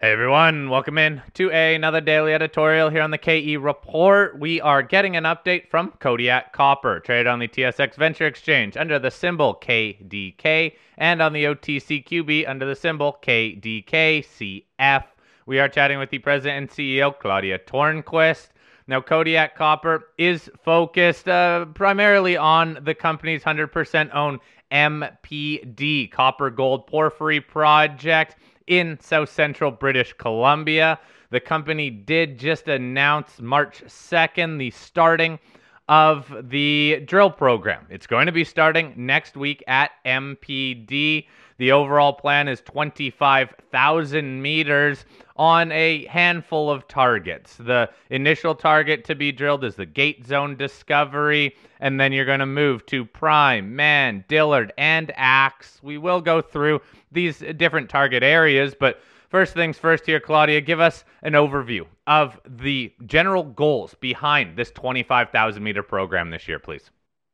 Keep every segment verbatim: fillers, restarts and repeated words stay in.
Hey everyone, welcome in to another daily editorial here on the K E Report. We are getting an update from Kodiak Copper, traded on the T S X Venture Exchange under the symbol K D K and on the O T C Q B under the symbol K D K C F. We are chatting with the president and C E O, Claudia Tornquist. Now, Kodiak Copper is focused uh, primarily on the company's one hundred percent owned M P D, Copper Gold Porphyry Project, in South Central British Columbia. The company did just announce March second the starting of the drill program. It's going to be starting next week at M P D. The overall plan is twenty-five thousand meters on a handful of targets. The initial target to be drilled is the Gate Zone discovery, and then you're going to move to Prime, Man, Dillard, and Axe. We will go through these different target areas, but first things first here, Claudia, give us an overview of the general goals behind this twenty-five thousand meter program this year, please.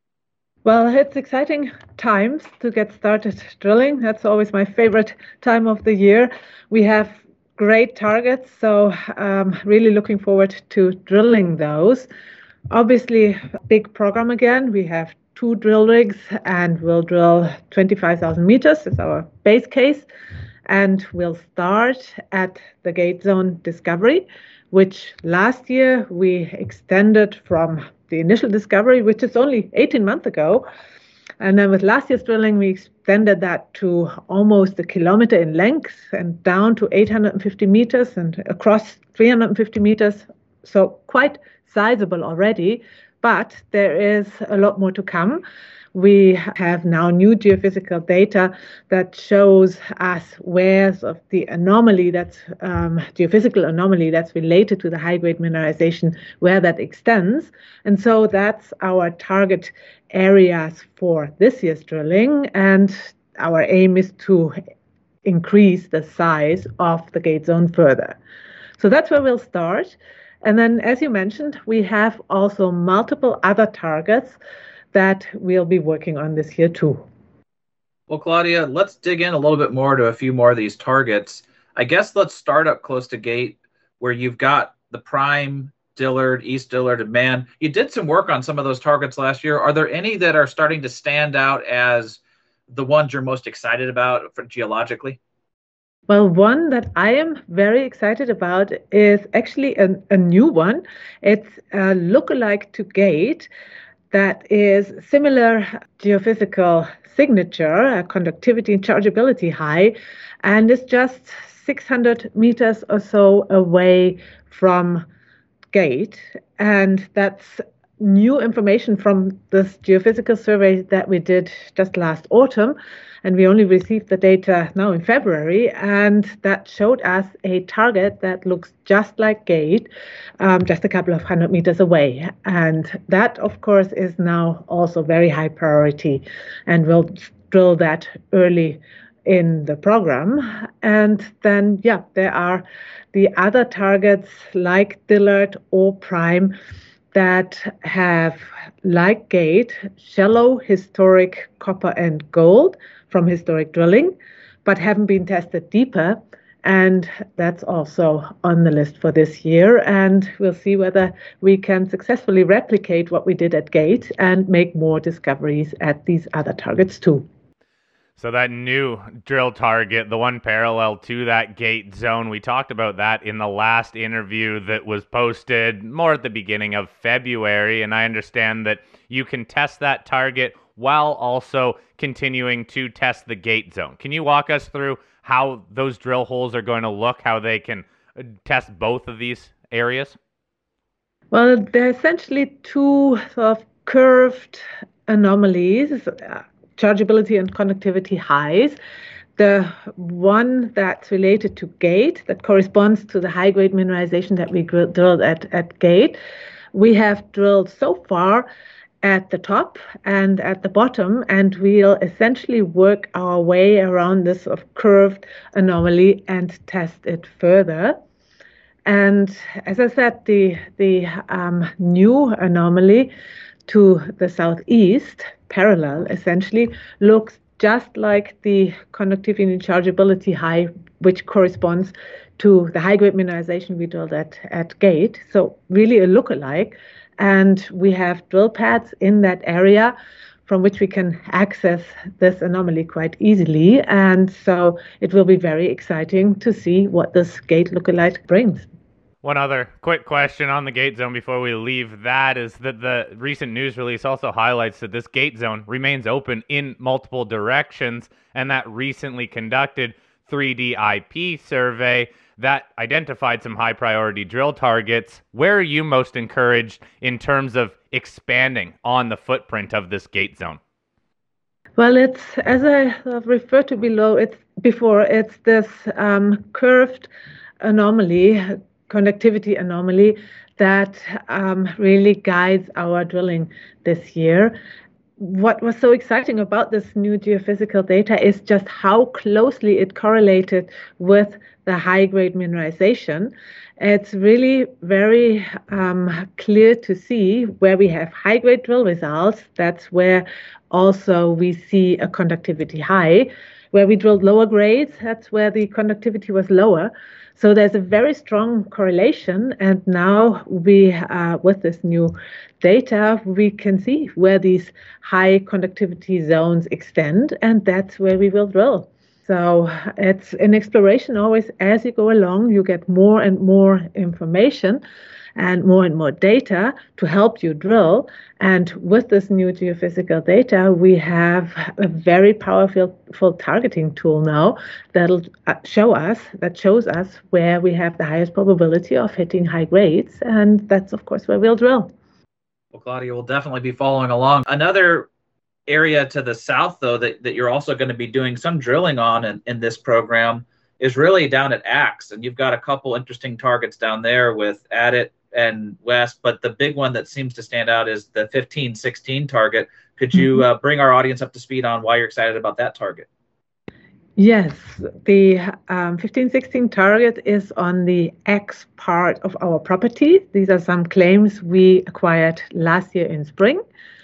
Well, it's exciting times to get started drilling. That's always my favorite time of the year. We have great targets, so um, really looking forward to drilling those. Obviously, big program again. We have two drill rigs and we'll drill twenty-five thousand meters is our base case. And we'll start at the Gate Zone discovery, which last year we extended from the initial discovery, which is only eighteen months ago. And then with last year's drilling, we extended that to almost a kilometer in length and down to eight hundred fifty meters and across three hundred fifty meters. So quite sizable already, but there is a lot more to come. We have now new geophysical data that shows us where sort of the anomaly that's um, geophysical anomaly that's related to the high-grade mineralization, where that extends. And so that's our target areas for this year's drilling. And our aim is to increase the size of the Gate Zone further. So that's where we'll start. And then, as you mentioned, we have also multiple other targets that we'll be working on this year too. Well, Claudia, let's dig in a little bit more to a few more of these targets. I guess let's start up close to Gate, where you've got the Prime, Dillard, East Dillard, and Man. You did some work on some of those targets last year. Are there any that are starting to stand out as the ones you're most excited about for geologically? Well, one that I am very excited about is actually a, a new one. It's a lookalike to Gate that is similar geophysical signature, conductivity and chargeability high, and it's just six hundred meters or so away from Gate. And that's new information from this geophysical survey that we did just last autumn. And we only received the data now in February, and that showed us a target that looks just like Gate, um, just a couple of hundred meters away. And that, of course, is now also very high priority, and we'll drill that early in the program. And then, yeah, there are the other targets like Dillard or Prime that have, like Gate, shallow historic copper and gold from historic drilling, but haven't been tested deeper. And that's also on the list for this year. And we'll see whether we can successfully replicate what we did at Gate and make more discoveries at these other targets too. So that new drill target, the one parallel to that Gate Zone, we talked about that in the last interview that was posted more at the beginning of February. And I understand that you can test that target while also continuing to test the Gate Zone. Can you walk us through how those drill holes are going to look, how they can test both of these areas? Well, they're essentially two sort of curved anomalies, uh, chargeability and conductivity highs. The one that's related to Gate, that corresponds to the high-grade mineralization that we drilled at, at Gate, we have drilled so far at the top and at the bottom, and we'll essentially work our way around this sort of curved anomaly and test it further. And as I said, the, the um, new anomaly to the southeast, parallel essentially, looks just like the conductivity and chargeability high, which corresponds to the high-grade mineralization we drilled at, at Gate. So really a look-alike. And we have drill pads in that area from which we can access this anomaly quite easily. And so it will be very exciting to see what this Gate look-alike brings. One other quick question on the Gate Zone before we leave that is that the recent news release also highlights that this Gate Zone remains open in multiple directions, and that recently conducted three D I P survey that identified some high priority drill targets. Where are you most encouraged in terms of expanding on the footprint of this Gate Zone? Well, it's, as I referred to below, it's before, it's this um, curved anomaly, conductivity anomaly that um, really guides our drilling this year. What was so exciting about this new geophysical data is just how closely it correlated with the high-grade mineralization. It's really very um, clear to see where we have high-grade drill results. That's where also we see a conductivity high. Where we drilled lower grades, that's where the conductivity was lower. So there's a very strong correlation. And now we, uh, with this new data, we can see where these high conductivity zones extend, and that's where we will drill. So it's an exploration always. As you go along, you get more and more information and more and more data to help you drill. And with this new geophysical data, we have a very powerful full targeting tool now that'll show us, that shows us where we have the highest probability of hitting high grades. And that's, of course, where we'll drill. Well, Claudia, we'll definitely be following along. Another area to the south, though, that, that you're also going to be doing some drilling on in, in this program is really down at Axe. And you've got a couple interesting targets down there with Adit and West, but the big one that seems to stand out is the fifteen sixteen target. Could you uh, bring our audience up to speed on why you're excited about that target? Yes, the um, fifteen sixteen target is on the X part of our property. These are some claims we acquired last year in spring.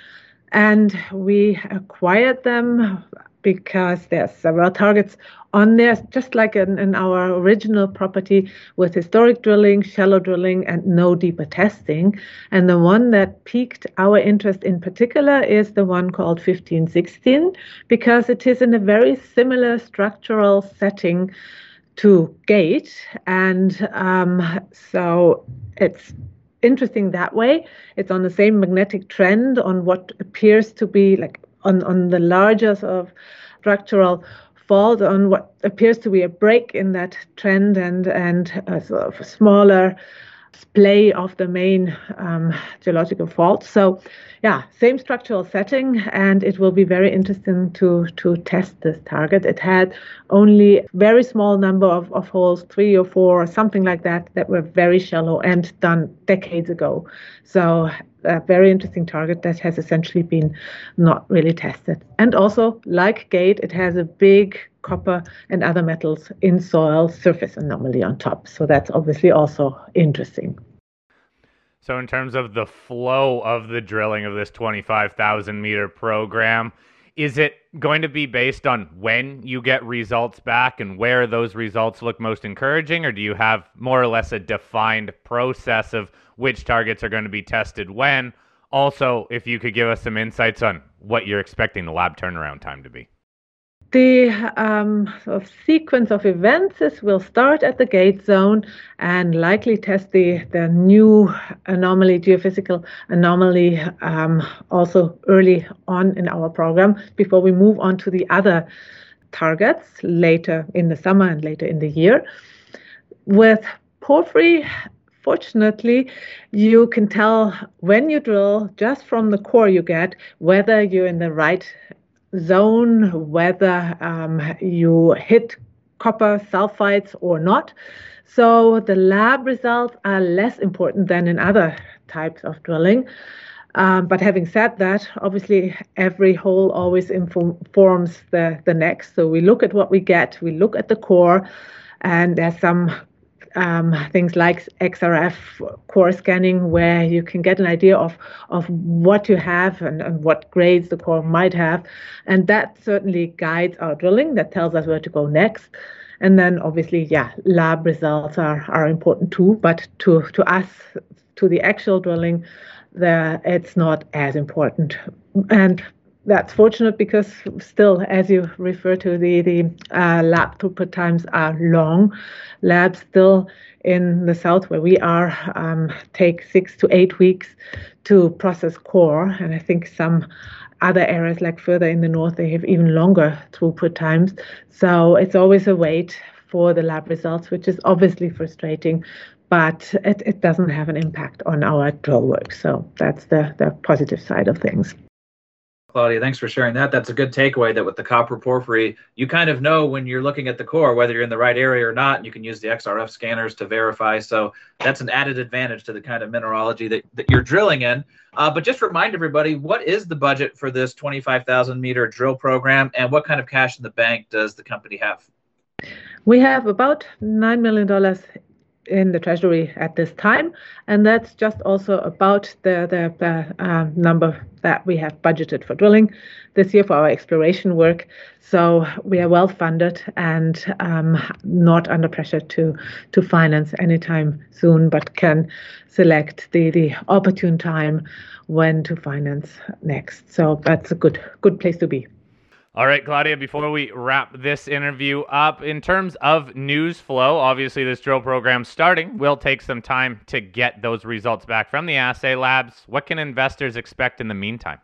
And we acquired them because there are several targets on there, just like in, in our original property with historic drilling, shallow drilling, and no deeper testing. And the one that piqued our interest in particular is the one called fifteen sixteen, because it is in a very similar structural setting to Gate. And um, so it's interesting that way. It's on the same magnetic trend on what appears to be like on, on the larger sort of structural fault, on what appears to be a break in that trend and, and a sort of smaller splay of the main um, geological fault. So yeah, same structural setting, and it will be very interesting to to test this target. It had only a very small number of, of holes, three or four or something like that, that were very shallow and done decades ago. So a very interesting target that has essentially been not really tested. And also, like Gate, it has a big copper and other metals in soil surface anomaly on top. So that's obviously also interesting. So in terms of the flow of the drilling of this twenty-five thousand meter program, is it going to be based on when you get results back and where those results look most encouraging, or do you have more or less a defined process of which targets are going to be tested when? Also, if you could give us some insights on what you're expecting the lab turnaround time to be. The um, sort of sequence of events is we'll start at the Gate Zone and likely test the, the new anomaly, geophysical anomaly, um, also early on in our program before we move on to the other targets later in the summer and later in the year. With porphyry, fortunately, you can tell when you drill just from the core you get whether you're in the right zone, whether um, you hit copper sulfides or not. So the lab results are less important than in other types of drilling. Um, but having said that, obviously every hole always informs the, the next. So we look at what we get, we look at the core, and there's some um, things like X R F core scanning, where you can get an idea of, of what you have and, and what grades the core might have. And that certainly guides our drilling. That tells us where to go next. And then obviously, yeah, lab results are, are important too. But to, to us, to the actual drilling, the, it's not as important. And that's fortunate because still, as you refer to, the, the uh, lab throughput times are long. Labs still in the south where we are um, take six to eight weeks to process core. And I think some other areas like further in the north, they have even longer throughput times. So it's always a wait for the lab results, which is obviously frustrating, but it, it doesn't have an impact on our drill work. So that's the, the positive side of things. Claudia, thanks for sharing that. That's a good takeaway, that with the copper porphyry, you kind of know when you're looking at the core whether you're in the right area or not, and you can use the X R F scanners to verify. So that's an added advantage to the kind of mineralogy that, that you're drilling in. Uh, but just remind everybody, what is the budget for this twenty-five thousand meter drill program, and what kind of cash in the bank does the company have? We have about nine million dollars in the treasury at this time, and that's just also about the the, the uh, number that we have budgeted for drilling this year for our exploration work. So we are well funded and um, not under pressure to to finance anytime soon, but can select the the opportune time when to finance next. So that's a good good place to be. All right, Claudia, before we wrap this interview up, in terms of news flow, obviously this drill program starting will take some time to get those results back from the assay labs. What can investors expect in the meantime?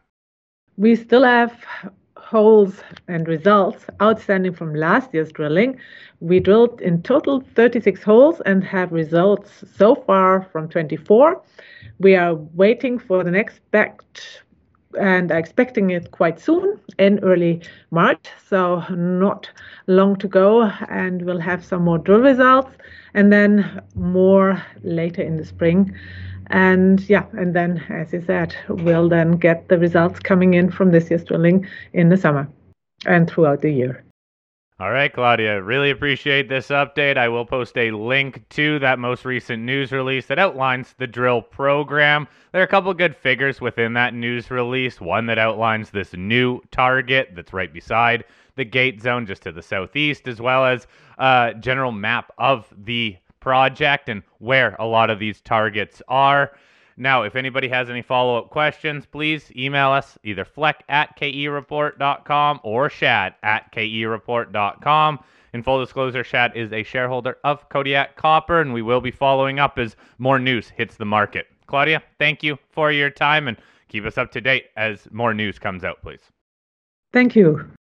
We still have holes and results outstanding from last year's drilling. We drilled in total thirty-six holes and have results so far from twenty-four. We are waiting for the next batch and are expecting it quite soon in early March, so not long to go, and we'll have some more drill results and then more later in the spring. And yeah, and then, as you said, we'll then get the results coming in from this year's drilling in the summer and throughout the year. All right, Claudia, really appreciate this update. I will post a link to that most recent news release that outlines the drill program. There are a couple good figures within that news release. One that outlines this new target that's right beside the gate zone just to the southeast, as well as a general map of the project and where a lot of these targets are. Now, if anybody has any follow-up questions, please email us either fleck at k e report dot com or shad at k e report dot com. In full disclosure, Shad is a shareholder of Kodiak Copper, and we will be following up as more news hits the market. Claudia, thank you for your time, and keep us up to date as more news comes out, please. Thank you.